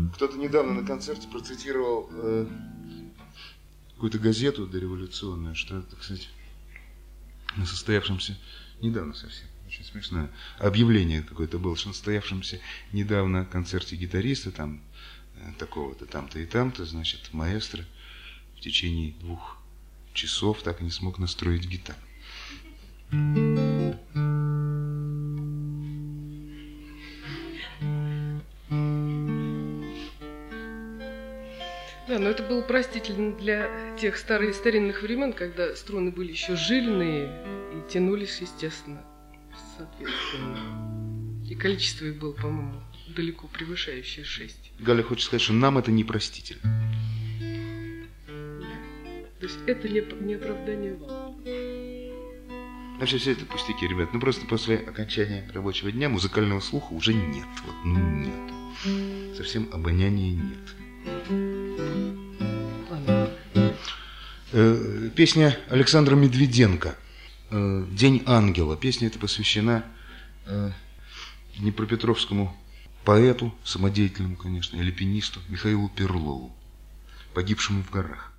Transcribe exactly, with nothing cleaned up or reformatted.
Кто-то недавно на концерте процитировал э, какую-то газету дореволюционную, что это, кстати, на состоявшемся недавно совсем, очень смешное объявление какое-то было, что на состоявшемся недавно концерте гитариста, там, э, такого-то, там-то и там-то, значит, маэстро в течение двух часов так и не смог настроить гитару. Да, но это было простительно для тех старых старинных времен, когда струны были еще жильные и тянулись, естественно, соответственно. И количество их было, по-моему, далеко превышающее шесть. Галя хочет сказать, что нам это непростительно. То есть это не, не оправдание вам. Вообще все это пустяки, ребят. Ну просто после окончания рабочего дня музыкального слуха уже нет. Вот, ну нет. Совсем обоняния нет. Э, песня Александра Медведенко «День ангела». Песня эта посвящена э, днепропетровскому поэту, самодеятельному, конечно, альпинисту Михаилу Перлову, погибшему в горах.